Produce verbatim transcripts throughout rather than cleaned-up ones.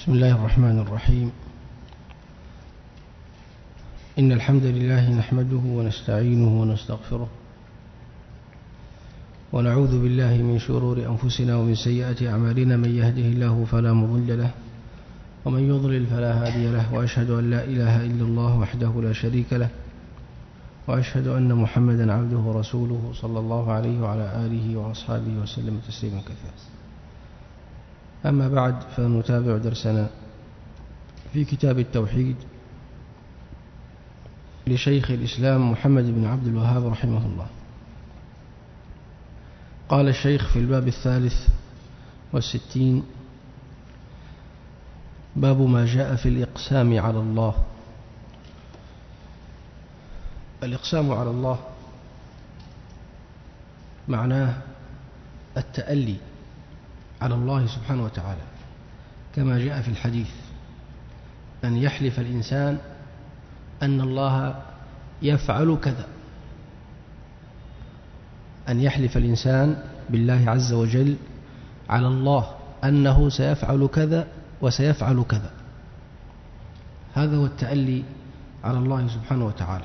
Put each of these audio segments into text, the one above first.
بسم الله الرحمن الرحيم. إن الحمد لله نحمده ونستعينه ونستغفره ونعوذ بالله من شرور أنفسنا ومن سيئات أعمالنا. من يهده الله فلا مضل له ومن يضلل فلا هادي له، وأشهد أن لا إله إلا الله وحده لا شريك له، وأشهد أن محمدا عبده ورسوله صلى الله عليه وعلى آله وأصحابه وسلم تسليما كثيرا. أما بعد، فنتابع درسنا في كتاب التوحيد لشيخ الإسلام محمد بن عبد الوهاب رحمه الله. قال الشيخ في الباب الثالث والستين: باب ما جاء في الإقسام على الله. الإقسام على الله معناه التألي على الله سبحانه وتعالى، كما جاء في الحديث أن يحلف الإنسان أن الله يفعل كذا، أن يحلف الإنسان بالله عز وجل على الله أنه سيفعل كذا وسيفعل كذا. هذا هو التألي على الله سبحانه وتعالى.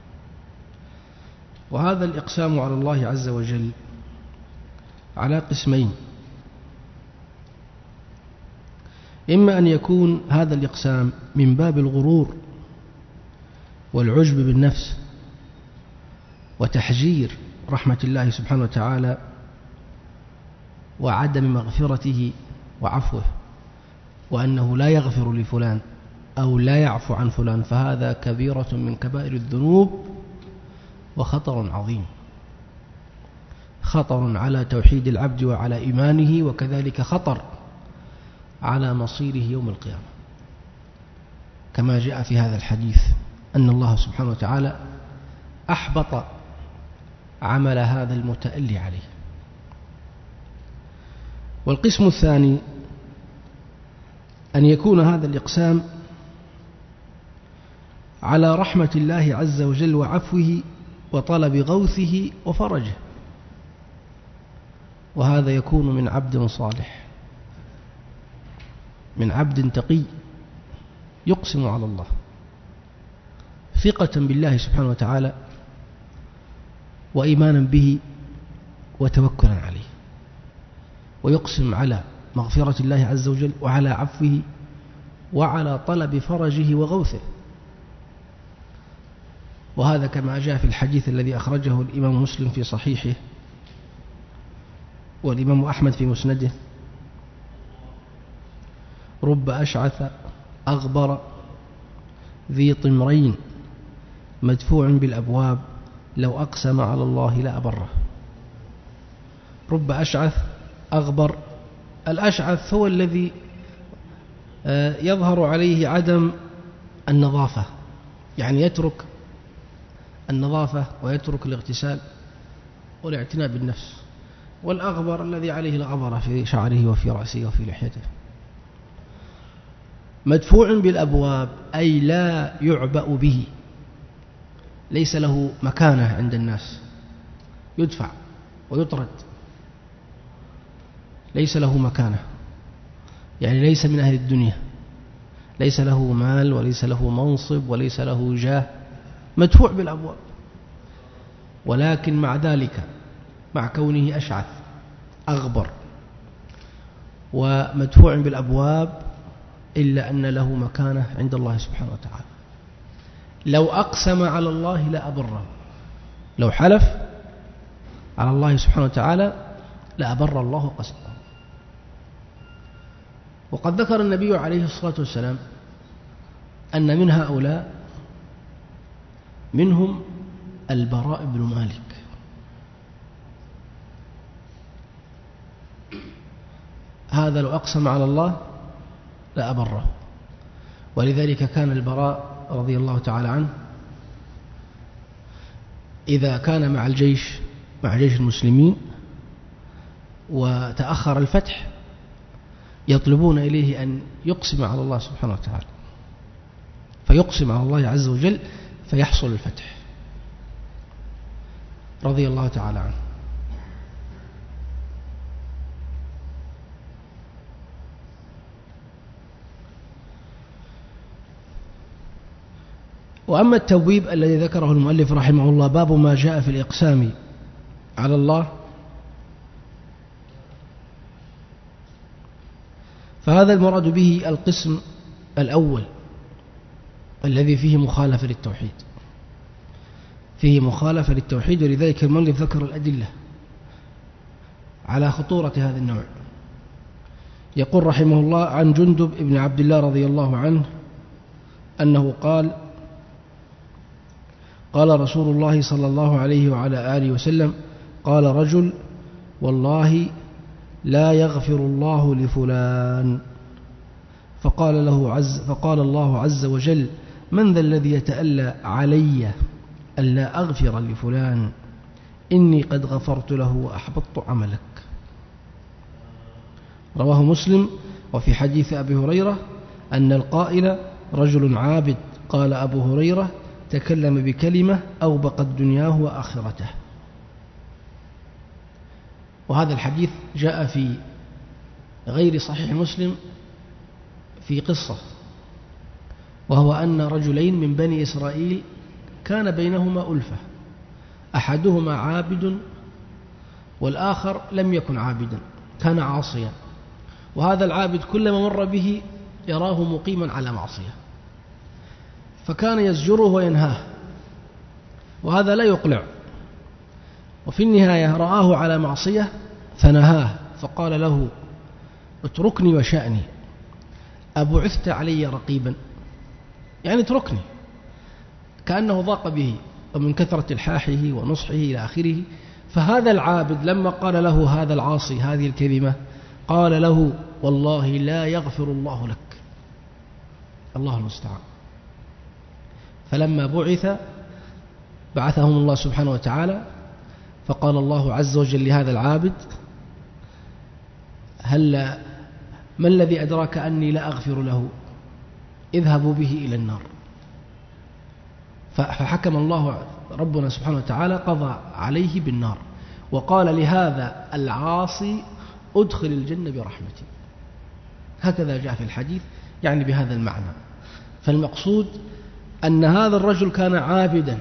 وهذا الإقسام على الله عز وجل على قسمين: إما أن يكون هذا الإقسام من باب الغرور والعجب بالنفس وتحجير رحمة الله سبحانه وتعالى وعدم مغفرته وعفوه، وأنه لا يغفر لفلان أو لا يعفو عن فلان، فهذا كبيرة من كبائر الذنوب وخطر عظيم، خطر على توحيد العبد وعلى إيمانه، وكذلك خطر على مصيره يوم القيامة، كما جاء في هذا الحديث أن الله سبحانه وتعالى أحبط عمل هذا المتألي عليه. والقسم الثاني أن يكون هذا الإقسام على رحمة الله عز وجل وعفوه وطلب غوثه وفرجه، وهذا يكون من عبد صالح، من عبد تقي يقسم على الله ثقة بالله سبحانه وتعالى وإيمانا به وتوكلا عليه، ويقسم على مغفرة الله عز وجل وعلى عفوه وعلى طلب فرجه وغوثه. وهذا كما جاء في الحديث الذي أخرجه الإمام مسلم في صحيحه والإمام أحمد في مسنده: رب أشعث أغبر ذي طمرين مدفوع بالأبواب لو أقسم على الله لأبره. رب أشعث أغبر. الأشعث هو الذي يظهر عليه عدم النظافة، يعني يترك النظافة ويترك الاغتسال والاعتناء بالنفس. والأغبر الذي عليه الغبرة في شعره وفي رأسه وفي لحيته. مدفوع بالأبواب أي لا يعبأ به، ليس له مكانة عند الناس، يدفع ويطرد، ليس له مكانة، يعني ليس من أهل الدنيا، ليس له مال وليس له منصب وليس له جاه، مدفوع بالأبواب. ولكن مع ذلك، مع كونه أشعث أغبر ومدفوع بالأبواب، إلا أن له مكانة عند الله سبحانه وتعالى. لو أقسم على الله لأبره، لو حلف على الله سبحانه وتعالى لأبر الله قسمه. وقد ذكر النبي عليه الصلاة والسلام أن من هؤلاء منهم البراء بن مالك. هذا لو أقسم على الله لأبره، ولذلك كان البراء رضي الله تعالى عنه إذا كان مع الجيش مع جيش المسلمين وتأخر الفتح يطلبون إليه أن يقسم على الله سبحانه وتعالى، فيقسم على الله عز وجل فيحصل الفتح، رضي الله تعالى عنه. وأما التبويب الذي ذكره المؤلف رحمه الله باب ما جاء في الإقسام على الله، فهذا المراد به القسم الأول الذي فيه مخالفة للتوحيد، فيه مخالفة للتوحيد، ولذلك المؤلف ذكر الأدلة على خطورة هذا النوع. يقول رحمه الله عن جندب بن عبد الله رضي الله عنه أنه قال قال رسول الله صلى الله عليه وعلى آله وسلم قال رجل والله لا يغفر الله لفلان، فقال له عز فقال الله عز وجل من ذا الذي يتألى علي ألا أغفر لفلان إني قد غفرت له وأحبطت عملك. رواه مسلم. وفي حديث أبي هريرة أن القائل رجل عابد، قال أبو هريرة تكلم بكلمة أوبقت دنياه وآخرته. وهذا الحديث جاء في غير صحيح مسلم في قصة، وهو أن رجلين من بني إسرائيل كان بينهما ألفة، أحدهما عابد والآخر لم يكن عابدا، كان عاصيا، وهذا العابد كلما مر به يراه مقيما على معصية، فكان يزجره وينهاه، وهذا لا يقلع، وفي النهاية رآه على معصية فنهاه، فقال له اتركني وشأني، أبعثت علي رقيبا، يعني اتركني، كأنه ضاق به ومن كثرة الحاحه ونصحه إلى آخره. فهذا العابد لما قال له هذا العاصي هذه الكلمة قال له والله لا يغفر الله لك، الله المستعان. فلما بعث بعثهم الله سبحانه وتعالى، فقال الله عز وجل لهذا العابد هل ما الذي أدراك أني لا أغفر له؟ اذهبوا به إلى النار. فحكم الله ربنا سبحانه وتعالى قضى عليه بالنار، وقال لهذا العاصي أدخل الجنة برحمتي. هكذا جاء في الحديث، يعني بهذا المعنى. فالمقصود أن هذا الرجل كان عابدا،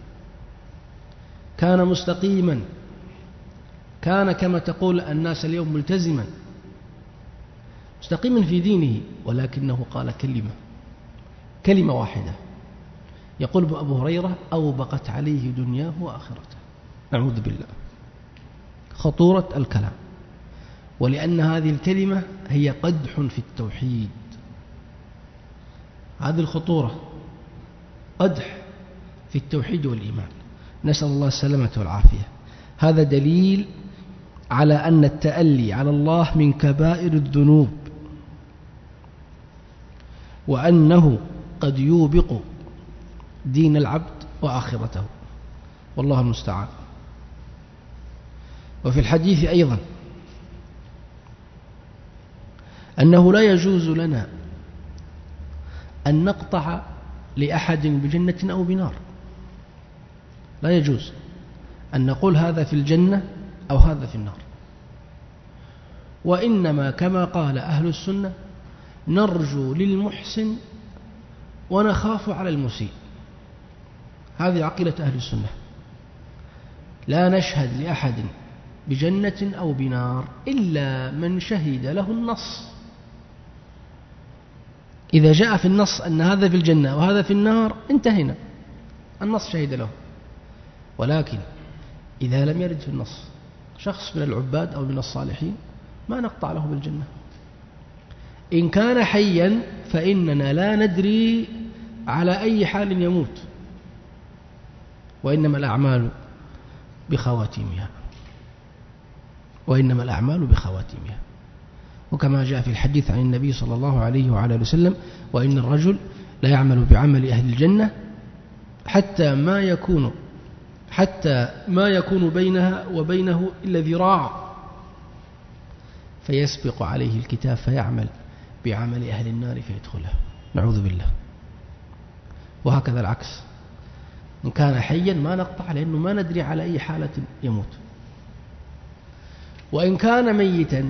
كان مستقيما، كان كما تقول الناس اليوم ملتزما، مستقيما في دينه، ولكنه قال كلمة كلمة واحدة، يقول أبو هريرة أوبقت عليه دنياه وآخرته. نعوذ بالله. خطورة الكلام، ولأن هذه الكلمة هي قدح في التوحيد، هذه الخطورة قدح في التوحيد والإيمان، نسأل الله السلامة والعافية. هذا دليل على أن التألي على الله من كبائر الذنوب، وأنه قد يوبق دين العبد وآخرته، والله المستعان. وفي الحديث أيضا أنه لا يجوز لنا أن نقطع لأحد بجنة أو بنار، لا يجوز أن نقول هذا في الجنة أو هذا في النار، وإنما كما قال أهل السنة نرجو للمحسن ونخاف على المسيء. هذه عقيدة أهل السنة، لا نشهد لأحد بجنة أو بنار إلا من شهد له النص. إذا جاء في النص أن هذا في الجنة وهذا في النار انتهينا، النص شهد له. ولكن إذا لم يرد في النص شخص من العباد أو من الصالحين ما نقطع له بالجنة. إن كان حيا فإننا لا ندري على أي حال يموت، وإنما الأعمال بخواتيمها، وإنما الأعمال بخواتيمها. وكما جاء في الحديث عن النبي صلى الله عليه وعلى وسلم وإن الرجل لا يعمل بعمل أهل الجنة حتى ما يكون حتى ما يكون بينها وبينه إلا ذراع، فيسبق عليه الكتاب فيعمل بعمل أهل النار فيدخلها، نعوذ بالله. وهكذا العكس، إن كان حيا ما نقطع لأنه ما ندري على أي حالة يموت، وإن كان ميتا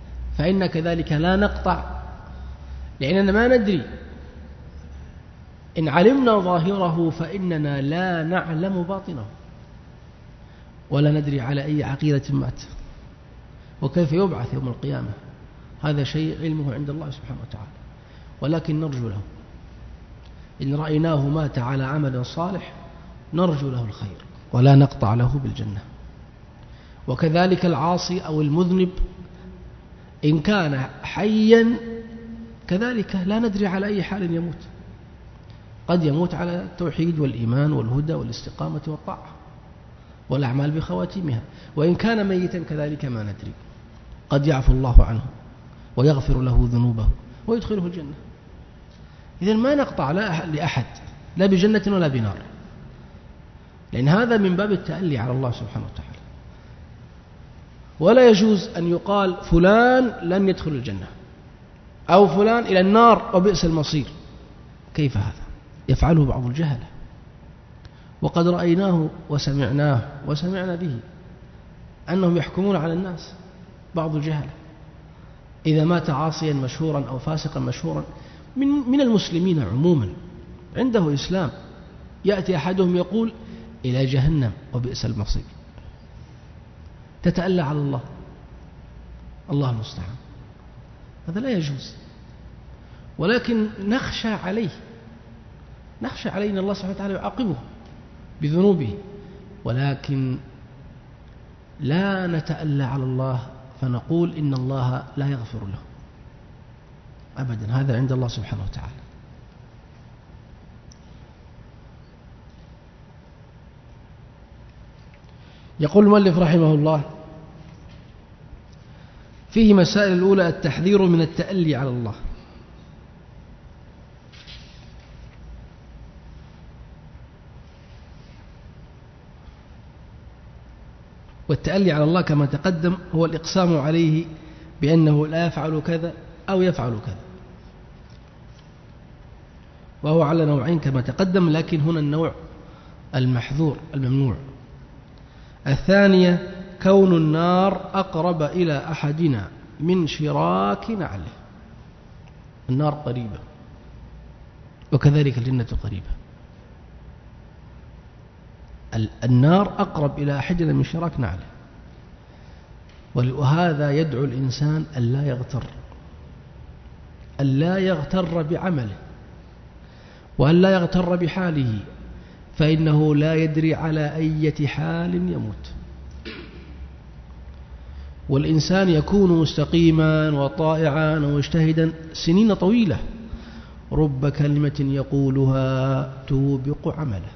فإن كذلك لا نقطع لأننا ما ندري إن علمنا ظاهره فإننا لا نعلم باطنه، ولا ندري على أي عقيدة مات وكيف يبعث يوم القيامة. هذا شيء علمه عند الله سبحانه وتعالى، ولكن نرجو له. إن رأيناه مات على عمل صالح نرجو له الخير ولا نقطع له بالجنة. وكذلك العاصي أو المذنب إن كان حيا كذلك لا ندري على أي حال يموت، قد يموت على التوحيد والإيمان والهدى والاستقامة والطاعة والأعمال بخواتيمها. وإن كان ميتا كذلك ما ندري، قد يعفو الله عنه ويغفر له ذنوبه ويدخله الجنة. إذن ما نقطع لا لأحد لا بجنة ولا بنار، لأن هذا من باب التألي على الله سبحانه وتعالى. ولا يجوز أن يقال فلان لن يدخل الجنة أو فلان إلى النار وبئس المصير. كيف هذا؟ يفعله بعض الجهلة، وقد رأيناه وسمعناه وسمعنا به أنهم يحكمون على الناس. بعض الجهلة إذا مات عاصيا مشهورا أو فاسقا مشهورا من من المسلمين عموما عنده إسلام، يأتي أحدهم يقول إلى جهنم وبئس المصير. تتألى على الله، الله المستعان. هذا لا يجوز، ولكن نخشى عليه، نخشى عليه أن الله سبحانه وتعالى يعاقبه بذنوبه، ولكن لا نتألى على الله فنقول إن الله لا يغفر له أبدا. هذا عند الله سبحانه وتعالى. يقول المؤلف رحمه الله: فيه مسائل. الأولى التحذير من التألي على الله. والتألي على الله كما تقدم هو الإقسام عليه بأنه لا يفعل كذا أو يفعل كذا، وهو على نوعين كما تقدم، لكن هنا النوع المحذور الممنوع. الثانية كون النار أقرب إلى أحدنا من شراك نعله. النار قريبة وكذلك الجنة قريبة. النار أقرب إلى أحدنا من شراك نعله، وهذا يدعو الإنسان ألا يغتر، ألا يغتر بعمله وألا يغتر بحاله، فإنه لا يدري على أي حال يموت. والإنسان يكون مستقيما وطائعا ومجتهدا سنين طويلة، رب كلمة يقولها توبق عمله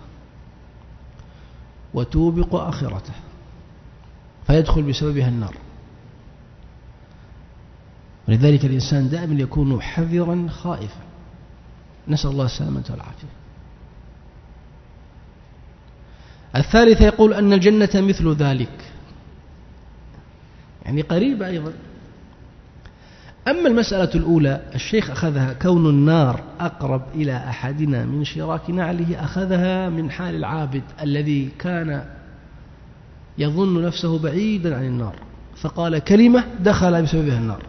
وتوبق آخرته فيدخل بسببها النار. ولذلك الإنسان دائما يكون حذرا خائفا، نسأل الله السلامة والعافية. الثالثة يقول أن الجنة مثل ذلك، يعني قريبة أيضا. أما المسألة الأولى الشيخ أخذها كون النار أقرب إلى أحدنا من شراك نعله، أخذها من حال العابد الذي كان يظن نفسه بعيدا عن النار فقال كلمة دخل بسببها النار.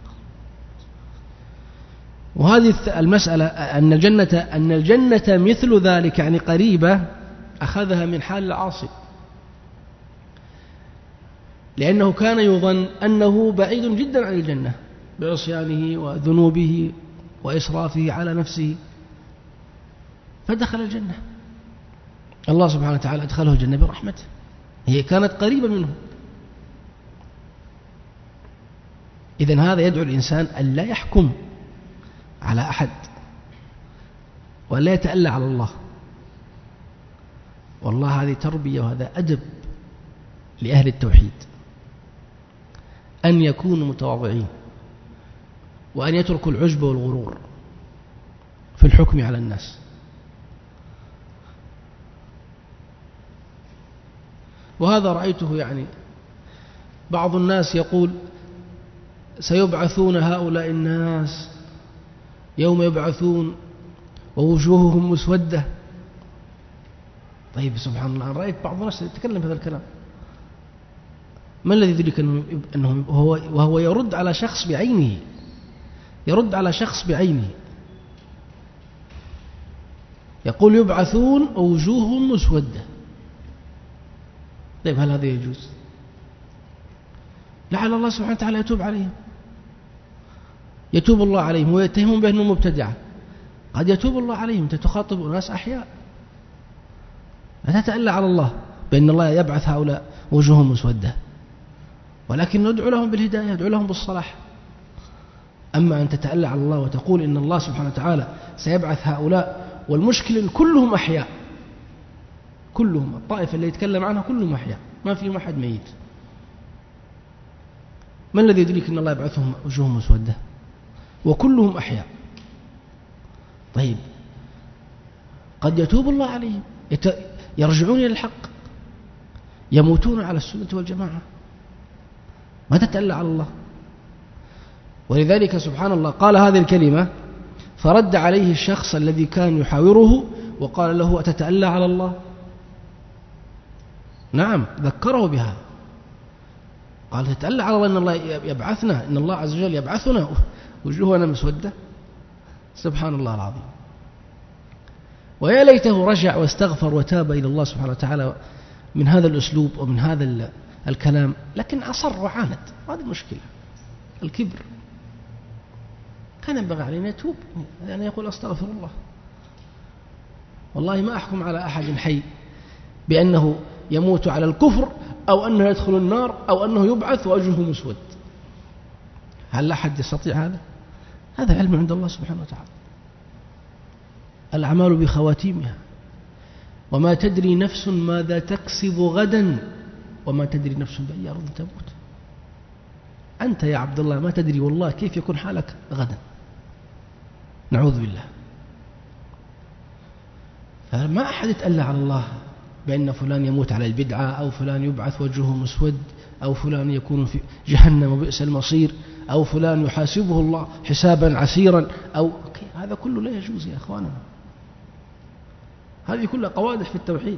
وهذه المسألة أن الجنة أن الجنة مثل ذلك يعني قريبة، أخذها من حال العاصي، لأنه كان يظن أنه بعيد جدا عن الجنة بعصيانه وذنوبه وإسرافه على نفسه فدخل الجنة. الله سبحانه وتعالى أدخله الجنة برحمته، هي كانت قريبة منه. إذن هذا يدعو الإنسان أن لا يحكم على أحد وأن لا يتألى على الله. والله هذه تربية وهذا أدب لأهل التوحيد، أن يكونوا متواضعين وأن يتركوا العجب والغرور في الحكم على الناس. وهذا رأيته، يعني بعض الناس يقول سيبعثون هؤلاء الناس يوم يبعثون ووجوههم مسودة. طيب سبحان الله، رأيت بعض الناس يتكلم هذا الكلام، ما الذي يدرك أنه هو وهو يرد على شخص بعينه، يرد على شخص بعينه. يقول يبعثون ووجوههم مسودة. طيب هل هذا يجوز؟ لعل الله سبحانه وتعالى يتوب عليهم، يتوب الله عليهم ويتهمون بأنهم مبتدعة. قد يتوب الله عليهم. أنت تخاطب ناس أحياء، لا تتألى على الله بأن الله يبعث هؤلاء وجوههم مسودة، ولكن ندعو لهم بالهداية، ندعو لهم بالصلاح. أما أن تتألى على الله وتقول إن الله سبحانه وتعالى سيبعث هؤلاء، والمشكلة إن كلهم أحياء، كلهم الطائفة اللي يتكلم عنها كلهم أحياء، ما فيهم أحد ميت. ما الذي يدريك أن الله يبعثهم وجوههم مسودة وكلهم أحياء؟ طيب قد يتوب الله عليهم، يرجعون إلى الحق، يموتون على السنة والجماعة. ما تتألى على الله. ولذلك سبحان الله قال هذه الكلمة فرد عليه الشخص الذي كان يحاوره وقال له أتتألى على الله؟ نعم، ذكره بها، قال تتألى على الله أن الله يبعثنا، إن الله عز وجل يبعثنا وجوهنا مسودة. سبحان الله العظيم. ويا ليته رجع واستغفر وتاب إلى الله سبحانه وتعالى من هذا الأسلوب ومن هذا الكلام، لكن أصر وعاند. هذه المشكلة، الكبر. كان ينبغي علينا يتوب، يعني يقول أستغفر الله. والله ما أحكم على أحد حي بأنه يموت على الكفر أو أنه يدخل النار أو أنه يبعث ووجهه مسود. هل أحد يستطيع هذا؟ هذا علم عند الله سبحانه وتعالى. الأعمال بخواتيمها، وما تدري نفس ماذا تكسب غدا وما تدري نفس بأي أرض تموت. أنت يا عبد الله ما تدري والله كيف يكون حالك غدا، نعوذ بالله. فما أحد يتألى على الله بأن فلان يموت على البدعة، أو فلان يبعث وجهه مسود، أو فلان يكون في جهنم وبئس المصير، أو فلان يحاسبه الله حسابا عسيرا، أو هذا كله لا يجوز يا أخواننا. هذه كلها قوادح في التوحيد،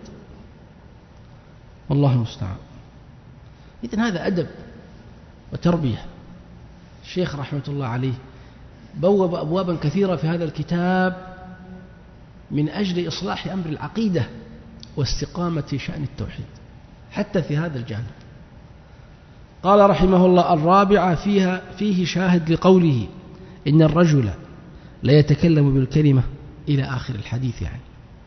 والله المستعان. إذن هذا أدب وتربية. الشيخ رحمة الله عليه بوب أبوابا كثيرة في هذا الكتاب من أجل إصلاح أمر العقيدة واستقامة شأن التوحيد حتى في هذا الجانب. قال رحمه الله: الرابعة فيها فيه شاهد لقوله إن الرجل لا يتكلم بالكلمة إلى آخر الحديث. يعني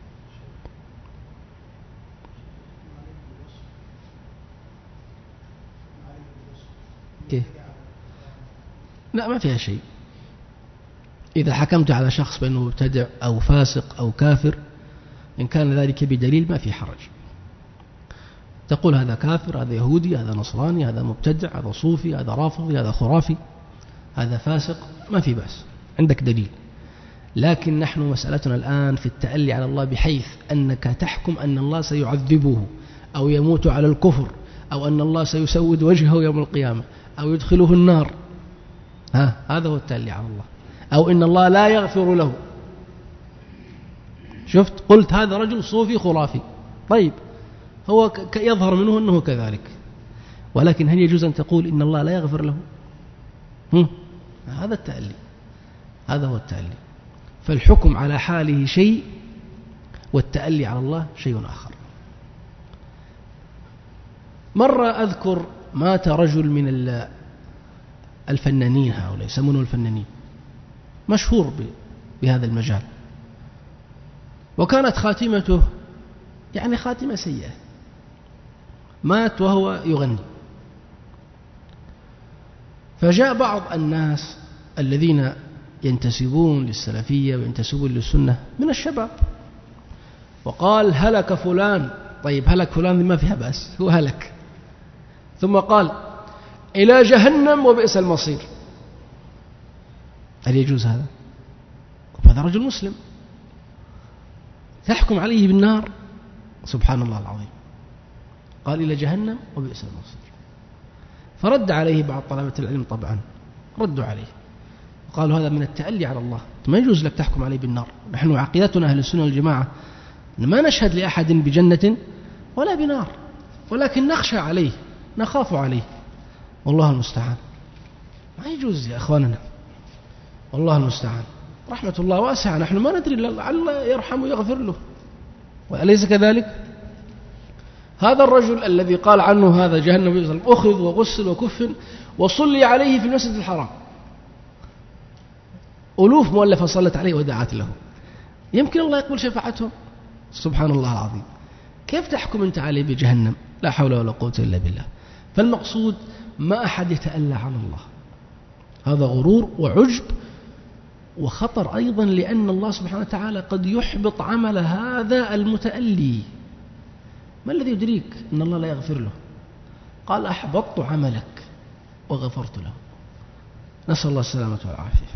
كيف؟ لا، ما فيها شيء. إذا حكمت على شخص بأنه مبتدع أو فاسق أو كافر، إن كان ذلك بدليل ما في حرج. تقول هذا كافر، هذا يهودي، هذا نصراني، هذا مبتدع، هذا صوفي، هذا رافضي، هذا خرافي، هذا فاسق، ما في بأس، عندك دليل. لكن نحن مسألتنا الآن في التألي على الله، بحيث أنك تحكم أن الله سيعذبه أو يموت على الكفر، أو أن الله سيسود وجهه يوم القيامة، أو يدخله النار. ها، هذا هو التألي على الله. أو إن الله لا يغفر له. شفت، قلت هذا رجل صوفي خرافي، طيب هو يظهر منه أنه كذلك، ولكن هل يجوز أن تقول إن الله لا يغفر له؟ هم؟ هذا التألي، هذا هو التألي. فالحكم على حاله شيء، والتألي على الله شيء آخر. مرة أذكر مات رجل من الفنانين، هؤلاء يسمونه الفنانين، مشهور بهذا المجال، وكانت خاتمته يعني خاتمة سيئة. مات وهو يغني. فجاء بعض الناس الذين ينتسبون للسلفية وينتسبون للسنة من الشباب، وقال هلك فلان. طيب هلك فلان ما فيها بأس، هو هلك. ثم قال إلى جهنم وبئس المصير. هل يجوز هذا؟ هذا رجل مسلم تحكم عليه بالنار؟ سبحان الله العظيم. قال إلى جهنم وبئس المصير. فرد عليه بعض طلبة العلم، طبعا ردوا عليه وقالوا هذا من التألي على الله، ما يجوز لك تحكم عليه بالنار. نحن عقيدتنا أهل السنة والجماعة ما نشهد لأحد بجنة ولا بنار، ولكن نخشى عليه، نخاف عليه، والله المستعان. ما يجوز يا أخواننا، والله المستعان. رحمة الله واسعة، نحن ما ندري، لعل يرحم ويغفر له، وأليس كذلك؟ هذا الرجل الذي قال عنه هذا جهنم أخذ وغسل وكفن وصلي عليه في المسجد الحرام، ألوف مؤلفة صلت عليه ودعت له، يمكن الله يقبل شفاعتهم؟ سبحان الله العظيم. كيف تحكم أنت عليه بجهنم؟ لا حول ولا قوة إلا بالله. فالمقصود ما أحد يتألى على الله، هذا غرور وعجب وخطر أيضا، لأن الله سبحانه وتعالى قد يحبط عمل هذا المتألي. ما الذي يدريك أن الله لا يغفر له؟ قال أحبطت عملك وغفرت له. نسأل الله السلامة والعافية.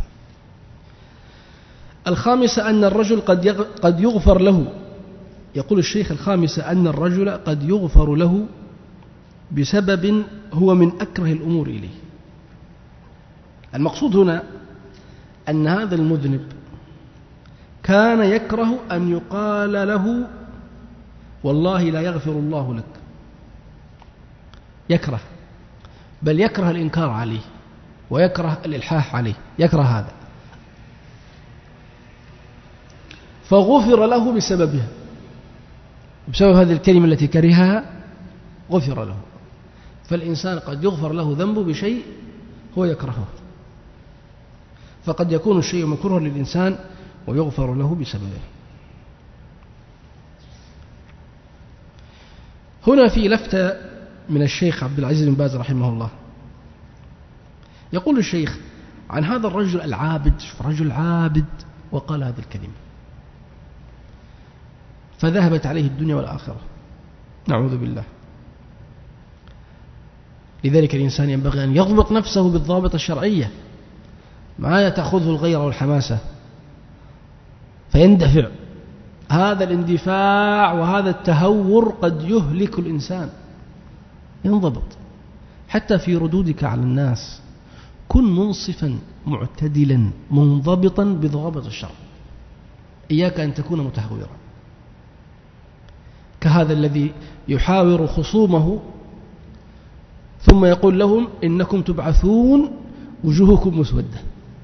الخامسة أن الرجل قد قد يغفر له، يقول الشيخ الخامسة أن الرجل قد يغفر له بسبب هو من أكره الأمور إليه. المقصود هنا أن هذا المذنب كان يكره أن يقال له والله لا يغفر الله لك، يكره، بل يكره الإنكار عليه ويكره الإلحاح عليه، يكره هذا، فغفر له بسببها، بسبب هذه الكلمة التي كرهها غفر له. فالإنسان قد يغفر له ذنبه بشيء هو يكرهه، فقد يكون الشيء مكروها للإنسان ويغفر له بسببه. هنا في لفتة من الشيخ عبد العزيز بن باز رحمه الله، يقول الشيخ عن هذا الرجل العابد، رجل عابد وقال هذه الكلمة فذهبت عليه الدنيا والآخرة، نعوذ بالله. لذلك الإنسان ينبغي أن يضبط نفسه بالضابط الشرعية، ما تأخذه الغيرة والحماسة فيندفع. هذا الاندفاع وهذا التهور قد يهلك الإنسان. ينضبط حتى في ردودك على الناس، كن منصفا معتدلا منضبطا بضوابط الشرع، إياك أن تكون متهورا كهذا الذي يحاور خصومه ثم يقول لهم إنكم تبعثون وجوهكم مسودة.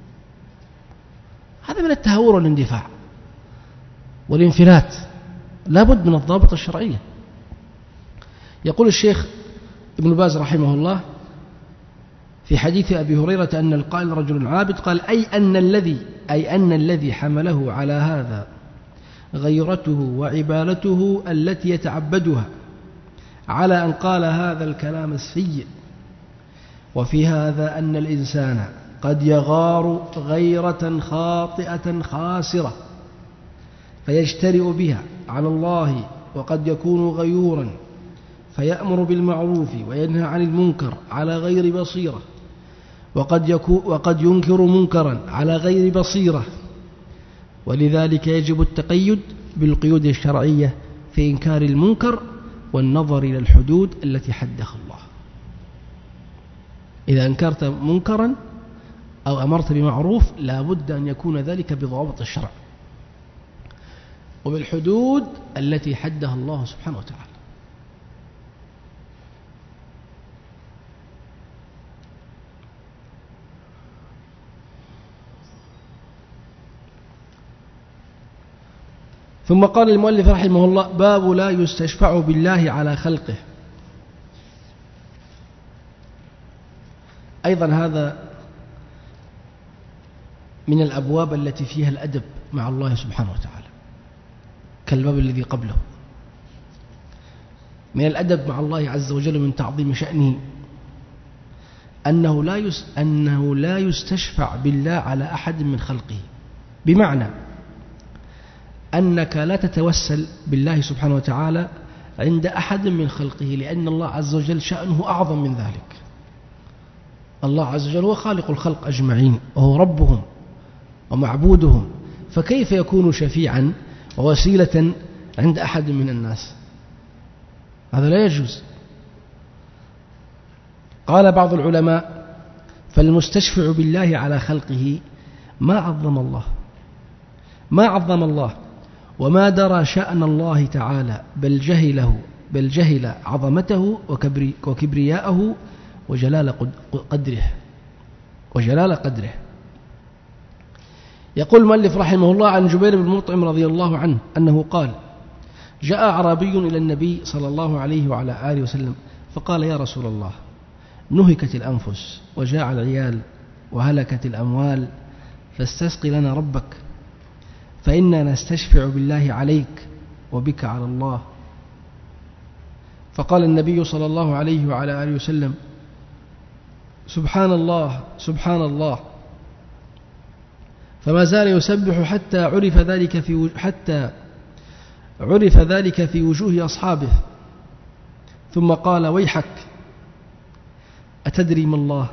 هذا من التهور والاندفاع والانفلات، لا بد من الضابط الشرعية. يقول الشيخ ابن باز رحمه الله في حديث أبي هريرة أن القائل رجل عابد، قال أي أن الذي أي أن الذي حمله على هذا غيرته وعبادته التي يتعبدها على أن قال هذا الكلام السيء. وفي هذا أن الإنسان قد يغار غيرة خاطئة خاسرة فيجترئ بها على الله، وقد يكون غيورا فيأمر بالمعروف وينهى عن المنكر على غير بصيرة، وقد, يكون وقد ينكر منكرا على غير بصيرة. ولذلك يجب التقيد بالقيود الشرعية في إنكار المنكر والنظر إلى الحدود التي حدها الله. إذا أنكرت منكرا أو أمرت بمعروف لا بد أن يكون ذلك بضوابط الشرع وبالحدود التي حدها الله سبحانه وتعالى. ثم قال المؤلف رحمه الله: باب لا يستشفع بالله على خلقه. أيضا هذا من الأبواب التي فيها الأدب مع الله سبحانه وتعالى كالباب الذي قبله. من الأدب مع الله عز وجل من تعظيم شأنه أنه لا يس أنه لا يستشفع بالله على أحد من خلقه، بمعنى أنك لا تتوسل بالله سبحانه وتعالى عند أحد من خلقه، لأن الله عز وجل شأنه أعظم من ذلك. الله عز وجل هو خالق الخلق أجمعين وهو ربهم ومعبودهم، فكيف يكون شفيعا ووسيلة عند أحد من الناس؟ هذا لا يجوز. قال بعض العلماء: فالمستشفع بالله على خلقه ما عظم الله ما عظم الله وما درى شأن الله تعالى، بل جهله بل جهل عظمته وكبرياءه وجلال قدره وجلال قدره. يقول المؤلف رحمه الله عن جبير بن مطعم رضي الله عنه أنه قال: جاء أعرابي إلى النبي صلى الله عليه وعلى آله وسلم فقال: يا رسول الله، نهكت الأنفس وجاع العيال وهلكت الأموال، فاستسق لنا ربك، فإنا نستشفع بالله عليك وبك على الله. فقال النبي صلى الله عليه وعلى آله وسلم: سبحان الله سبحان الله. فما زال يسبح حتى عرف ذلك في حتى عرف ذلك في وجوه أصحابه، ثم قال: ويحك، أتدري ما الله؟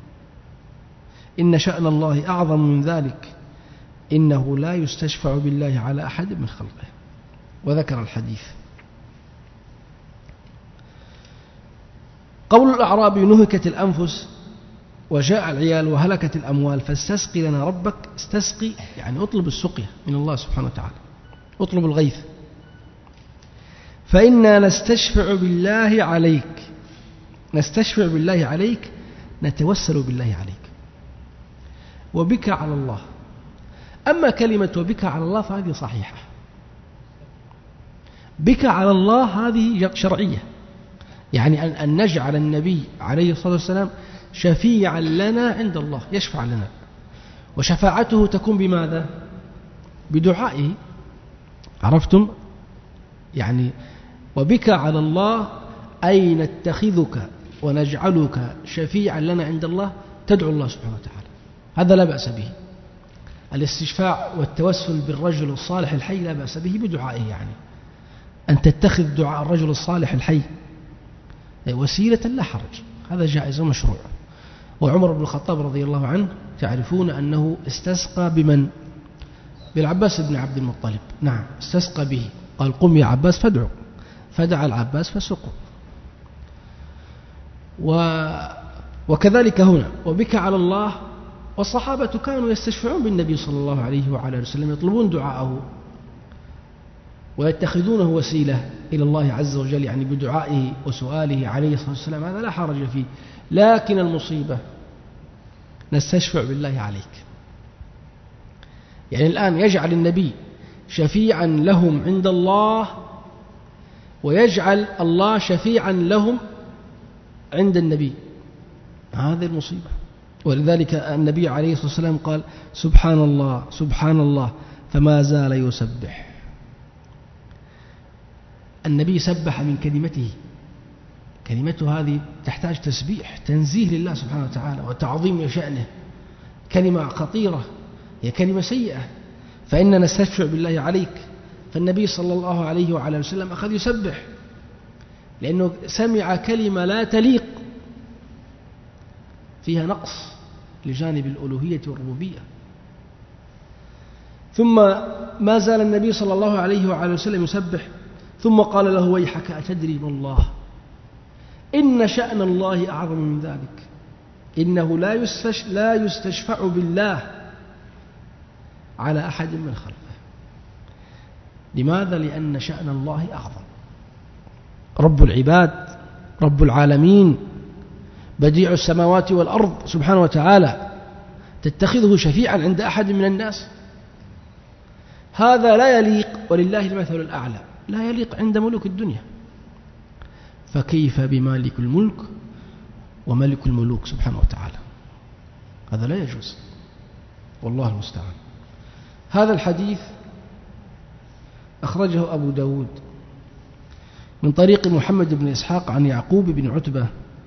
إن شأن الله أعظم من ذلك، إنه لا يستشفع بالله على أحد من خلقه. وذكر الحديث. قول الأعرابي: نهكت الأنفس وجاء العيال وهلكت الأموال، فاستسقي لنا ربك. استسقي يعني اطلب السقيا من الله سبحانه وتعالى، اطلب الغيث. فإنا نستشفع بالله عليك، نستشفع بالله عليك، نتوسل بالله عليك، وبك على الله. أما كلمة وبك على الله فهذه صحيحة، بك على الله هذه شرعية، يعني أن نجعل النبي عليه الصلاة والسلام شفيعا لنا عند الله، يشفع لنا، وشفاعته تكون بماذا؟ بدعائه. عرفتم؟ يعني وبك على الله أي نتخذك ونجعلك شفيعا لنا عند الله، تدعو الله سبحانه وتعالى، هذا لا بأس به. الاستشفاع والتوسل بالرجل الصالح الحي لا بأس به بدعائه، يعني أن تتخذ دعاء الرجل الصالح الحي وسيلة لا حرج، هذا جائز ومشروع. وعمر بن الخطاب رضي الله عنه تعرفون أنه استسقى بمن؟ بالعباس بن عبد المطلب. نعم، استسقى به، قال: قم يا عباس فادعو، فدعا العباس فسقوا. و... وكذلك هنا وبك على الله. والصحابة كانوا يستشفعون بالنبي صلى الله عليه وعلى وسلم، يطلبون دعاءه ويتخذونه وسيلة إلى الله عز وجل، يعني بدعائه وسؤاله عليه الصلاة والسلام، هذا لا حرج فيه. لكن المصيبة نستشفع بالله عليك، يعني الآن يجعل النبي شفيعا لهم عند الله، ويجعل الله شفيعا لهم عند النبي، هذه المصيبة. ولذلك النبي عليه الصلاة والسلام قال: سبحان الله سبحان الله، فما زال يسبح. النبي سبح من كلمته، كلمته هذه تحتاج تسبيح، تنزيه لله سبحانه وتعالى وتعظيم لشأنه، كلمة خطيرة، هي كلمة سيئة. فإننا نستشفع بالله عليك، فالنبي صلى الله عليه وعلى وسلم أخذ يسبح لأنه سمع كلمة لا تليق، فيها نقص لجانب الألوهية والربوبية. ثم ما زال النبي صلى الله عليه وعلى وسلم يسبح، ثم قال له: ويحك، أتدري ما الله؟ إن شأن الله أعظم من ذلك، إنه لا يستش... لا يستشفع بالله على أحد من خلقه. لماذا؟ لأن شأن الله أعظم، رب العباد، رب العالمين، بديع السماوات والأرض سبحانه وتعالى، تتخذه شفيعا عند أحد من الناس؟ هذا لا يليق، ولله المثل الأعلى، لا يليق عند ملوك الدنيا، فكيف بمالك الملك وملك الملوك سبحانه وتعالى؟ هذا لا يجوز، والله المستعان. هذا الحديث أخرجه أبو داود من طريق محمد بن إسحاق عن يعقوب بن عتبة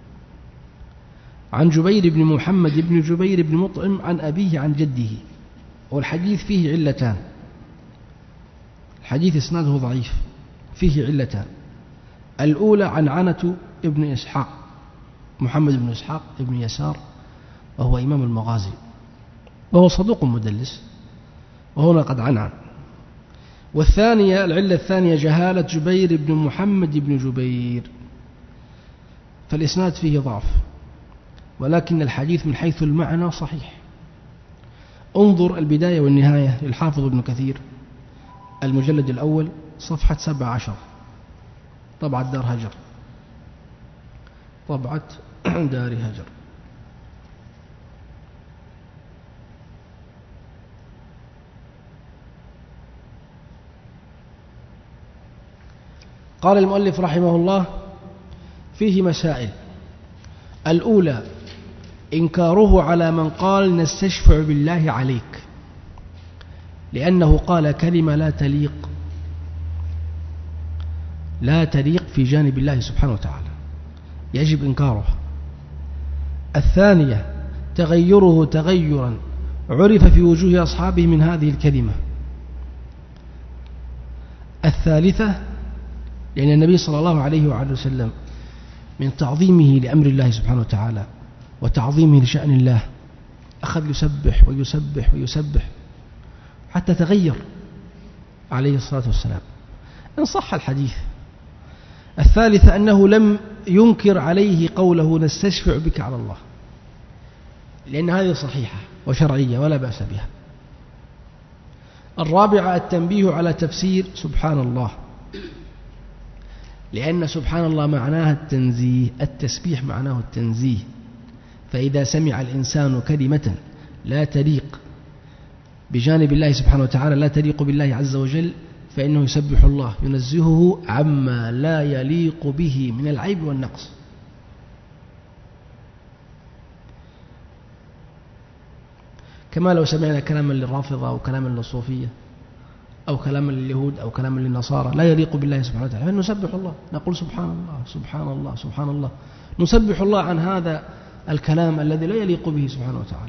عن جبير بن محمد بن جبير بن مطعم عن أبيه عن جده. والحديث فيه علتان، الحديث إسناده ضعيف، فيه علتان. الأولى عن عنة ابن إسحاق، محمد بن إسحاق ابن يسار، وهو إمام المغازي، وهو صدوق مدلس، وهنا قد عنعن. والثانية، العلة الثانية، جهالة جبير بن محمد بن جبير، فالإسناد فيه ضعف، ولكن الحديث من حيث المعنى صحيح. انظر البداية والنهاية للحافظ ابن كثير، المجلد الأول، صفحة سبع عشر، طبعة دار هجر، طبعة دار هجر. قال المؤلف رحمه الله: فيه مسائل. الأولى إنكاره على من قال نستشفع بالله عليك، لأنه قال كلمة لا تليق لا تليق في جانب الله سبحانه وتعالى، يجب إنكارها. الثانية تغيره تغيرا عرف في وجوه أصحابه من هذه الكلمة. الثالثة لأن النبي صلى الله عليه وعلى وسلم من تعظيمه لأمر الله سبحانه وتعالى وتعظيمه لشأن الله أخذ يسبح ويسبح ويسبح حتى تغير عليه الصلاة والسلام، إن صح الحديث. الثالثة أنه لم ينكر عليه قوله نستشفع بك على الله، لأن هذه صحيحة وشرعية ولا بأس بها. الرابعة التنبيه على تفسير سبحان الله، لأن سبحان الله معناها التنزيه، التسبيح معناه التنزيه. فإذا سمع الإنسان كلمة لا تليق بجانب الله سبحانه وتعالى، لا تليق بالله عز وجل، فإنه يسبح الله ينزهه عما لا يليق به من العيب والنقص. كما لو سمعنا كلاما للرافضة أو كلاما للصوفية أو كلاما لليهود أو كلاما للنصارى لا يليق بالله سبحانه وتعالى، فنسبح الله، نقول سبحان الله سبحان الله سبحان الله، نسبح الله عن هذا الكلام الذي لا يليق به سبحانه وتعالى.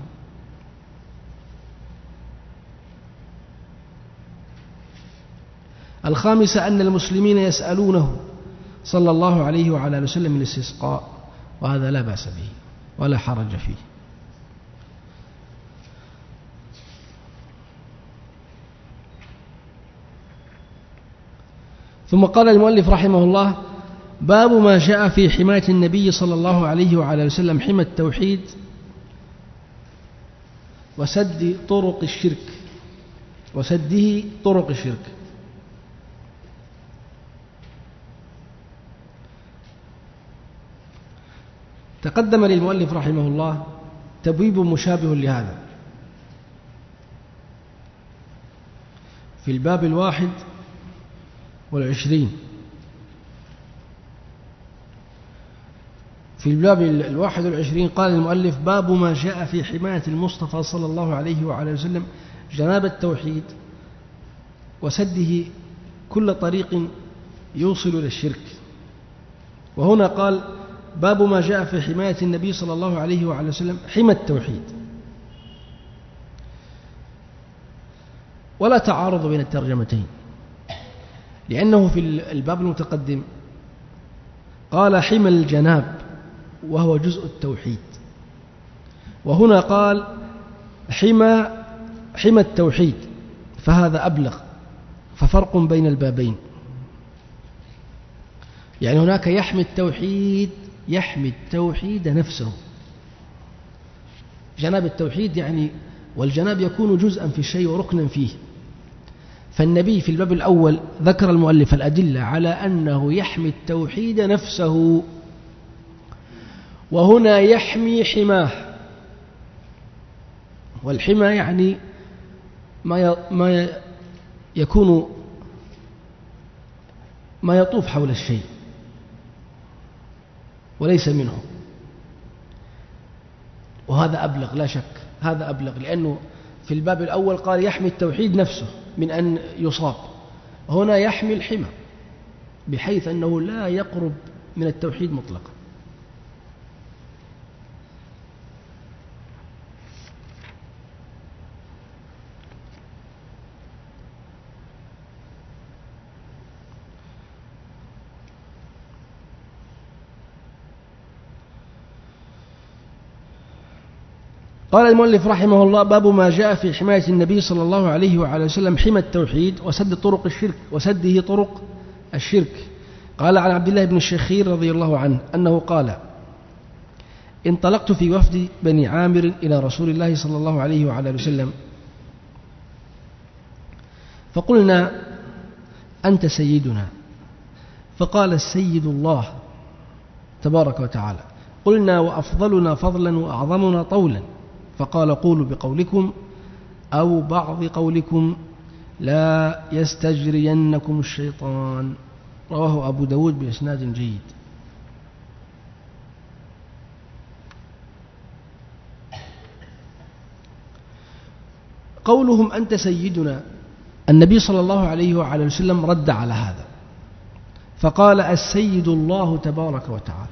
الخامسة أن المسلمين يسألونه صلى الله عليه وعلى آله وسلم الاستسقاء، وهذا لا بأس به ولا حرج فيه. ثم قال المؤلف رحمه الله: باب ما جاء في حماية النبي صلى الله عليه وعلى آله وسلم حمى التوحيد وسد طرق الشرك وسده طرق الشرك. تقدم للمؤلف رحمه الله تبويب مشابه لهذا في الباب الواحد والعشرين. في الباب الواحد والعشرين قال المؤلف: باب ما جاء في حماية المصطفى صلى الله عليه وعلى وسلم جناب التوحيد وسده كل طريق يوصل إلى الشرك. وهنا قال: باب ما جاء في حماية النبي صلى الله عليه وعلى وسلم حمى التوحيد. ولا تعارض بين الترجمتين، لأنه في الباب المتقدم قال حمى الجناب وهو جزء التوحيد، وهنا قال حمى حمى التوحيد، فهذا أبلغ، ففرق بين البابين. يعني هناك يحمي التوحيد يحمي التوحيد نفسه، جناب التوحيد يعني، والجناب يكون جزءا في الشيء وركنا فيه. فالنبي في الباب الأول ذكر المؤلف الأدلة على أنه يحمي التوحيد نفسه، وهنا يحمي حماه. والحمى يعني ما ما يكون ما يطوف حول الشيء وليس منه، وهذا أبلغ لا شك، هذا أبلغ، لأنه في الباب الأول قال يحمي التوحيد نفسه من أن يصاب، هنا يحمي الحمى بحيث أنه لا يقرب من التوحيد مطلقا. قال المؤلف رحمه الله: باب ما جاء في حماية النبي صلى الله عليه وعلى وسلم حمى التوحيد وسد طرق الشرك وسده طرق الشرك. قال عن عبد الله بن الشخير رضي الله عنه أنه قال: انطلقت في وفد بني عامر إلى رسول الله صلى الله عليه وعلى وسلم، فقلنا: أنت سيدنا. فقال: السيد الله تبارك وتعالى. قلنا: وأفضلنا فضلا وأعظمنا طولا. فقال: قولوا بقولكم أو بعض قولكم لا يستجرينكم الشيطان. رواه أبو داود بإسناد جيد. قولهم أنت سيدنا، النبي صلى الله عليه وعلى وسلم رد على هذا فقال السيد الله تبارك وتعالى،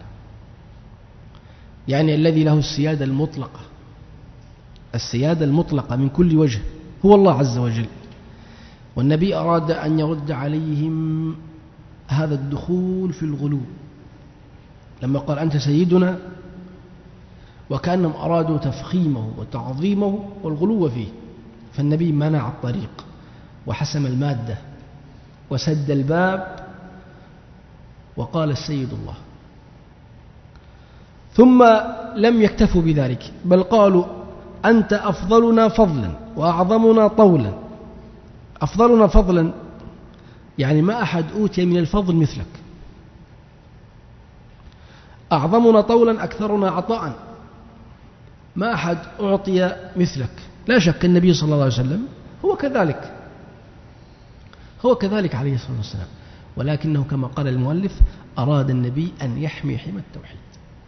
يعني الذي له السيادة المطلقة، السيادة المطلقة من كل وجه هو الله عز وجل. والنبي أراد أن يرد عليهم هذا الدخول في الغلو لما قال أنت سيدنا، وكأنهم أرادوا تفخيمه وتعظيمه والغلو فيه، فالنبي منع الطريق وحسم المادة وسد الباب وقال السيد الله. ثم لم يكتفوا بذلك بل قالوا أنت أفضلنا فضلا وأعظمنا طولا. أفضلنا فضلا يعني ما أحد أوتي من الفضل مثلك، أعظمنا طولا أكثرنا عطاء، ما أحد أعطي مثلك. لا شك النبي صلى الله عليه وسلم هو كذلك، هو كذلك عليه الصلاة والسلام، ولكنه كما قال المؤلف أراد النبي أن يحمي حمى التوحيد،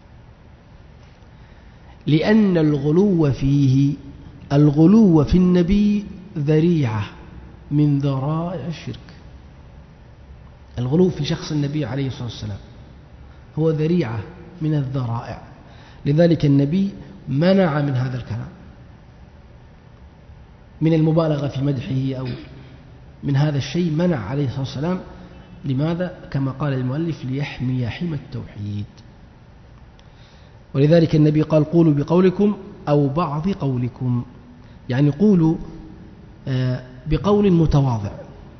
لأن الغلو فيه، الغلو في النبي ذريعة من ذرائع الشرك. الغلو في شخص النبي عليه الصلاة والسلام هو ذريعة من الذرائع، لذلك النبي منع من هذا الكلام، من المبالغة في مدحه أو من هذا الشيء منع عليه الصلاة والسلام. لماذا؟ كما قال المؤلف ليحمي حمى التوحيد. ولذلك النبي قال قولوا بقولكم أو بعض قولكم، يعني قولوا بقول متواضع،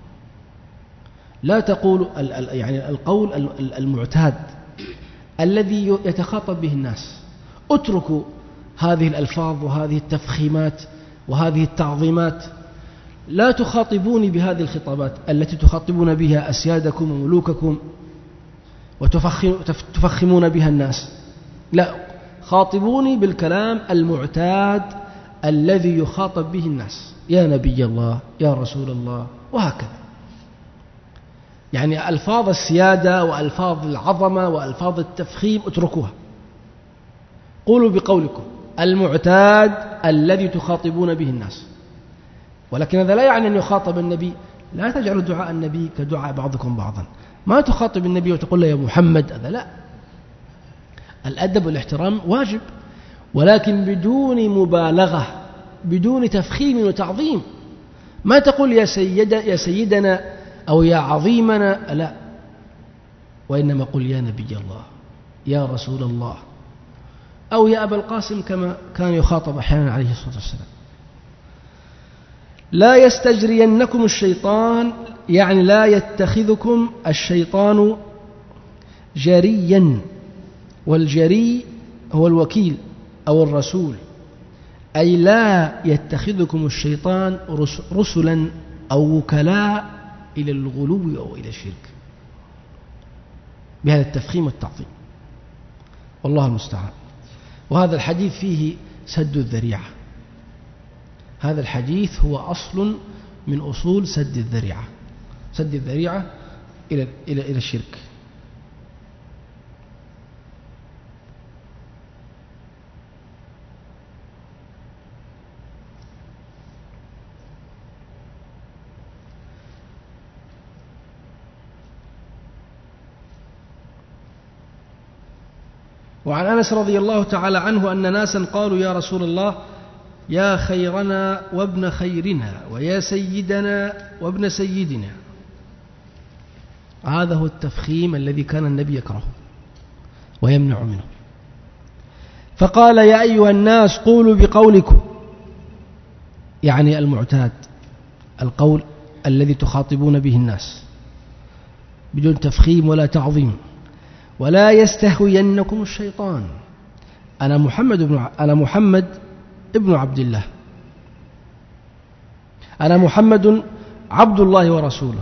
لا تقول يعني القول المعتاد الذي يتخاطب به الناس. اتركوا هذه الألفاظ وهذه التفخيمات وهذه التعظيمات، لا تخاطبوني بهذه الخطابات التي تخاطبون بها أسيادكم وملوككم وتفخمون بها الناس، لا، خاطبوني بالكلام المعتاد الذي يخاطب به الناس، يا نبي الله، يا رسول الله، وهكذا. يعني ألفاظ السيادة وألفاظ العظمة وألفاظ التفخيم اتركوها، قولوا بقولكم المعتاد الذي تخاطبون به الناس. ولكن هذا لا يعني أن يخاطب النبي، لا تجعلوا دعاء النبي كدعاء بعضكم بعضا، ما تخاطب النبي وتقول له يا محمد، هذا لا. الأدب والاحترام واجب، ولكن بدون مبالغة، بدون تفخيم وتعظيم. ما تقول يا سيد يا سيدنا أو يا عظيمنا، لا، وإنما قل يا نبي الله، يا رسول الله، أو يا أبا القاسم كما كان يخاطب أحيانا عليه الصلاة والسلام. لا يستجرينكم الشيطان، يعني لا يتخذكم الشيطان جريا، والجري هو الوكيل أو الرسول، أي لا يتخذكم الشيطان رسلا أو وكلاء إلى الغلو أو إلى الشرك بهذا التفخيم والتعظيم، والله المستعان. وهذا الحديث فيه سد الذريعة، هذا الحديث هو أصل من أصول سد الذريعة، سد الذريعة إلى إلى إلى الشرك. وعن أنس رضي الله تعالى عنه أن ناسا قالوا يا رسول الله يا خيرنا وابن خيرنا ويا سيدنا وابن سيدنا. هذا هو التفخيم الذي كان النبي يكرهه ويمنع منه. فقال يا أيها الناس قولوا بقولكم، يعني المعتاد، القول الذي تخاطبون به الناس بدون تفخيم ولا تعظيم. ولا يستهوينكم الشيطان. أنا محمد بن أنا محمد ابن عبد الله، أنا محمد عبد الله ورسوله.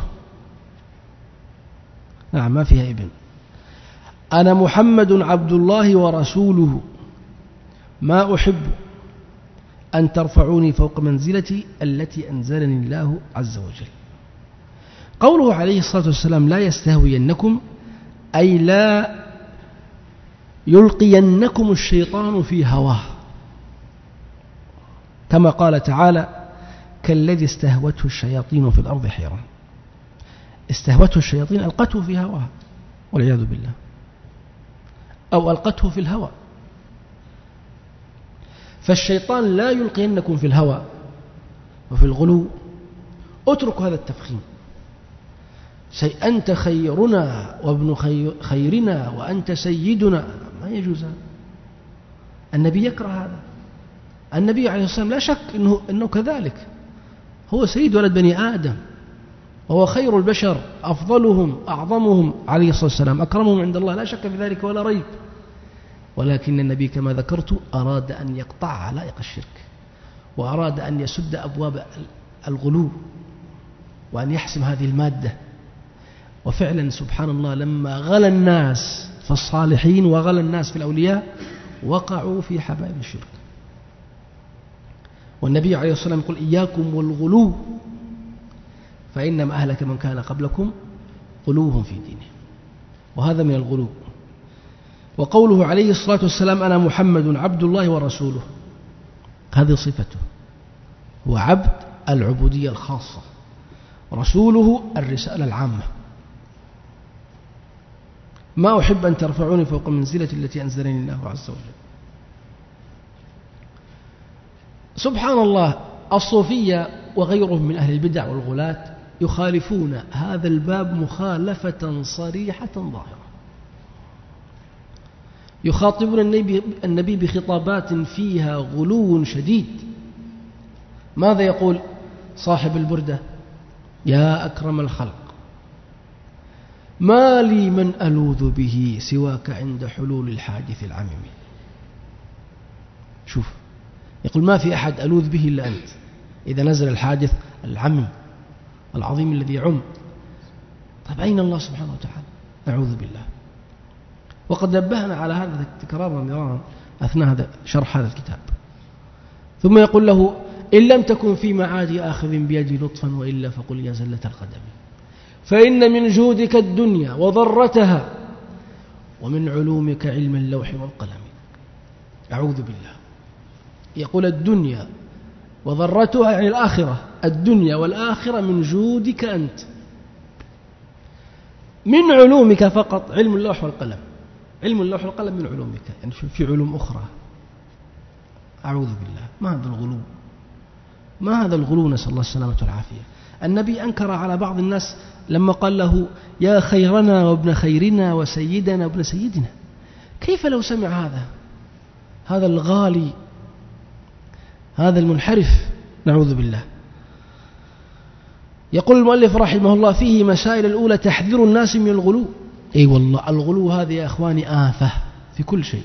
نعم، ما فيها ابن. أنا محمد عبد الله ورسوله، ما أحب أن ترفعوني فوق منزلتي التي أنزلني الله عز وجل. قوله عليه الصلاة والسلام لا يستهوينكم أي لا يلقينكم الشيطان في هواه، كما قال تعالى كالذي استهوته الشياطين في الأرض حيران. استهوته الشياطين ألقته في هواها والعياذ بالله، أو ألقته في الهوى. فالشيطان لا يلقينكم في الهوى وفي الغلو. اترك هذا التفخيم. شيء أنت خيرنا وابن خيرنا وأنت سيدنا، ما يجوز هذا. النبي يكره هذا. النبي عليه الصلاة والسلام لا شك إنه, إنه كذلك، هو سيد ولد بني آدم، وهو خير البشر، أفضلهم أعظمهم عليه الصلاة والسلام، أكرمهم عند الله، لا شك في ذلك ولا ريب. ولكن النبي كما ذكرت أراد أن يقطع علائق الشرك، وأراد أن يسد أبواب الغلو، وأن يحسم هذه المادة. وفعلا سبحان الله لما غلى الناس في الصالحين وغلى الناس في الأولياء وقعوا في حبائل الشرك. والنبي عليه الصلاة والسلام يقول إياكم والغلو فإنما أهلك من كان قبلكم غلوهم في دينه، وهذا من الغلو. وقوله عليه الصلاة والسلام أنا محمد عبد الله ورسوله، هذه صفته، هو عبد العبودية الخاصة، رسوله الرسالة العامة. ما أحب أن ترفعوني فوق منزلة التي أنزلني الله عز وجل. سبحان الله، الصوفية وغيرهم من أهل البدع والغلاة يخالفون هذا الباب مخالفة صريحة ظاهرة، يخاطبون النبي, النبي بخطابات فيها غلو شديد. ماذا يقول صاحب البردة؟ يا أكرم الخلق ما لي من ألوذ به سواك عند حلول الحادث العميم. شوف، يقول ما في أحد ألوذ به إلا أنت إذا نزل الحادث العميم العظيم الذي يعم. طيب أين الله سبحانه وتعالى؟ نعوذ بالله. وقد نبهنا على هذا تكرارا مرارا أثناء هذا شرح هذا الكتاب. ثم يقول له إن لم تكن في معادي آخذ بيدي لطفا وإلا فقل يا زلة القدم، فإن من جودك الدنيا وضرتها ومن علومك علم اللوح والقلم. أعوذ بالله. يقول الدنيا وضرتها يعني الآخرة، الدنيا والآخرة من جودك أنت، من علومك فقط علم اللوح والقلم. علم اللوح والقلم من علومك، يعني في علوم أخرى. أعوذ بالله. ما هذا الغلو؟ ما هذا الغلو؟ نسأل الله السلامة والعافية. النبي أنكر على بعض الناس لما قال له يا خيرنا وابن خيرنا وسيدنا وابن سيدنا. كيف لو سمع هذا هذا الغالي، هذا المنحرف؟ نعوذ بالله. يقول المؤلف رحمه الله فيه مسائل. الأولى تحذير الناس من الغلو. أي والله الغلو هذه يا أخواني آفة في كل شيء،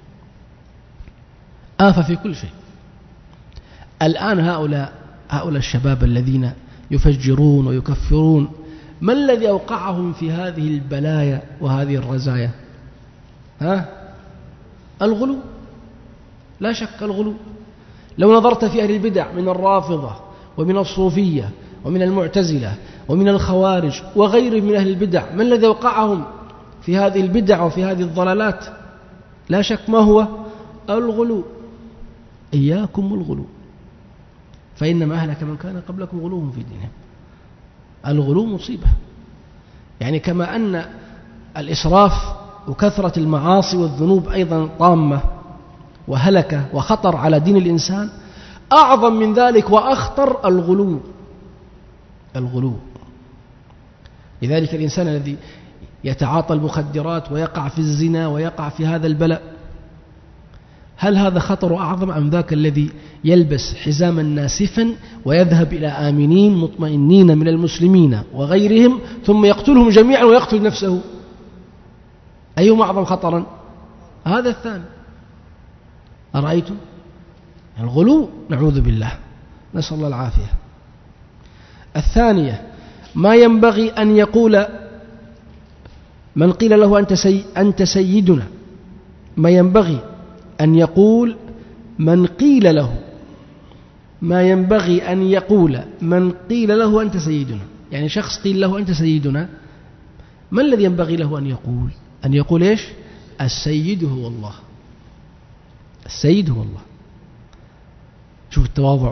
آفة في كل شيء. الآن هؤلاء هؤلاء الشباب الذين يفجرون ويكفرون، ما الذي أوقعهم في هذه البلايا وهذه الرزايا؟ ها؟ الغلو، لا شك الغلو. لو نظرت في أهل البدع من الرافضة ومن الصوفية ومن المعتزلة ومن الخوارج وغيرهم من أهل البدع، ما الذي أوقعهم في هذه البدع وفي هذه الضلالات؟ لا شك ما هو؟ الغلو. إياكم والغلو فإنما أهلك من كان قبلكم غلوهم في دينهم. الغلو مصيبة، يعني كما أن الإسراف وكثرة المعاصي والذنوب أيضا طامة وهلكة وخطر على دين الإنسان، أعظم من ذلك وأخطر الغلو. الغلو. لذلك الإنسان الذي يتعاطى المخدرات ويقع في الزنا ويقع في هذا البلاء، هل هذا خطر أعظم أم ذاك الذي يلبس حزاما ناسفا ويذهب إلى آمنين مطمئنين من المسلمين وغيرهم ثم يقتلهم جميعا ويقتل نفسه؟ أيهما أعظم خطرا؟ هذا الثاني. أرأيتم؟ الغلو، نعوذ بالله، نسأل الله العافية. الثانية ما ينبغي أن يقول من قيل له أنت, سي أنت سيدنا، ما ينبغي أن يقول من قيل له ما ينبغي أن يقول من قيل له أنت سيدنا. يعني شخص قيل له أنت سيدنا، ما الذي ينبغي له أن يقول؟ أن يقول إيش؟ السيد هو الله، السيد هو الله. شوف التواضع،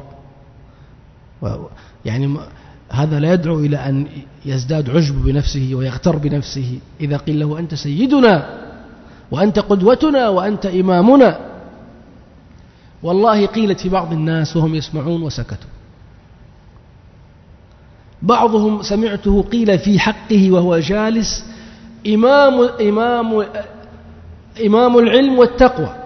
يعني هذا لا يدعو إلى أن يزداد عجب بنفسه ويغتر بنفسه. إذا قيل له أنت سيدنا وأنت قدوتنا وأنت إمامنا، والله قيلت في بعض الناس وهم يسمعون وسكتوا. بعضهم سمعته قيل في حقه وهو جالس إمام, إمام, إمام العلم والتقوى،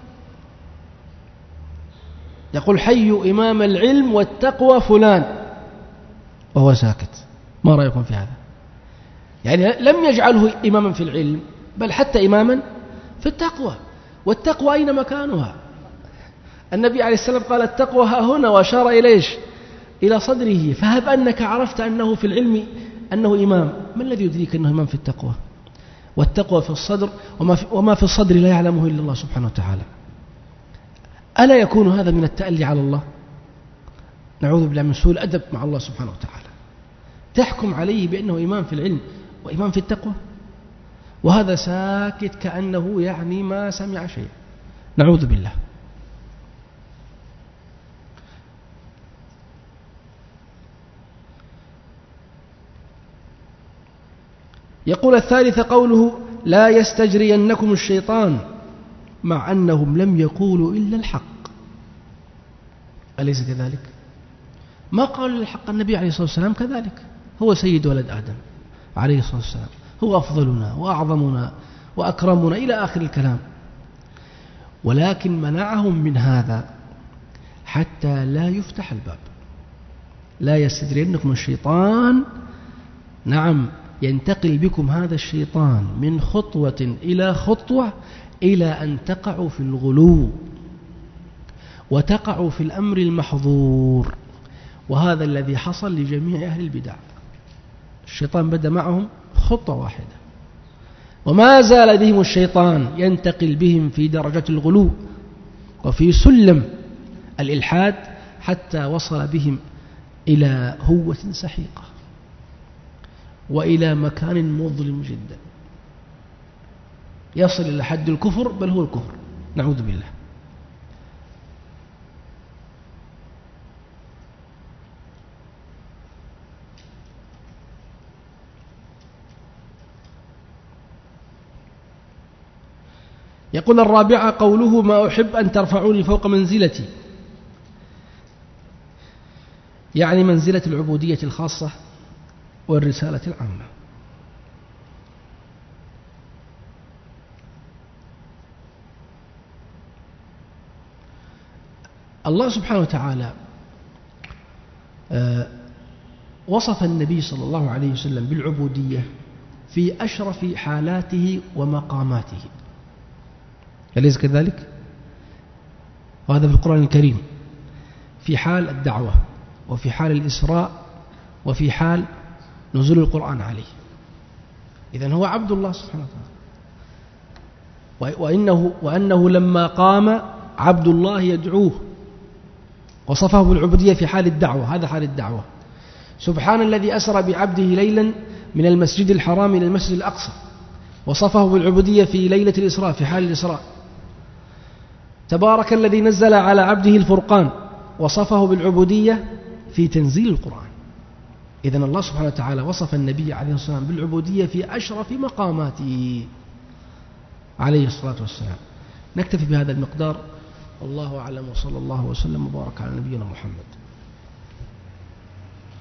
يقول حي إمام العلم والتقوى فلان، وهو ساكت. ما رأيكم في هذا؟ يعني لم يجعله إماما في العلم، بل حتى إماما في التقوى. والتقوى أين مكانها؟ النبي عليه السلام قال التقوى ها هنا، وأشار إليش؟ إلى صدره. فهب أنك عرفت أنه في العلم أنه إمام، ما الذي يدريك أنه إمام في التقوى؟ والتقوى في الصدر، وما في, وما في الصدر لا يعلمه إلا الله سبحانه وتعالى. ألا يكون هذا من التألي على الله؟ نعوذ بالله من سوء الأدب مع الله سبحانه وتعالى. تحكم عليه بأنه إمام في العلم وإمام في التقوى، وهذا ساكت كأنه يعني ما سمع شيء. نعوذ بالله. يقول الثالث قوله لا يستجرينكم الشيطان، مع أنهم لم يقولوا إلا الحق. أليس كذلك؟ ما قالوا الحق. النبي عليه الصلاة والسلام كذلك، هو سيد ولد آدم عليه الصلاة والسلام، هو أفضلنا وأعظمنا وأكرمنا إلى آخر الكلام، ولكن منعهم من هذا حتى لا يفتح الباب. لا يستجرينكم الشيطان، نعم، ينتقل بكم هذا الشيطان من خطوة إلى خطوة إلى أن تقعوا في الغلو وتقعوا في الأمر المحظور، وهذا الذي حصل لجميع أهل البدع. الشيطان بدأ معهم خطوة واحدة، وما زال بهم الشيطان ينتقل بهم في درجة الغلو وفي سلم الإلحاد، حتى وصل بهم إلى هوة سحيقة وإلى مكان مظلم جدا، يصل إلى حد الكفر، بل هو الكفر. نعوذ بالله. يقول الرابعة قوله ما أحب أن ترفعوني فوق منزلتي، يعني منزلة العبودية الخاصة والرسالة العامة. الله سبحانه وتعالى وصف النبي صلى الله عليه وسلم بالعبودية في أشرف حالاته ومقاماته، أليس كذلك؟ وهذا في القرآن الكريم، في حال الدعوة، وفي حال الإسراء، وفي حال نزول القرآن عليه. إذن هو عبد الله سبحانه وتعالى، وإنه, وأنه لما قام عبد الله يدعوه، وصفه بالعبودية في حال الدعوة. هذا حال الدعوة. سبحان الذي أسرى بعبده ليلا من المسجد الحرام إلى المسجد الأقصى، وصفه بالعبودية في ليلة الإسراء في حال الإسراء. تبارك الذي نزل على عبده الفرقان، وصفه بالعبودية في تنزيل القرآن. إذن الله سبحانه وتعالى وصف النبي عليه الصلاة والسلام بالعبودية في أشرف مقاماته عليه الصلاة والسلام. نكتفي بهذا المقدار، والله أعلم، وصلى الله وسلم وبارك على نبينا محمد.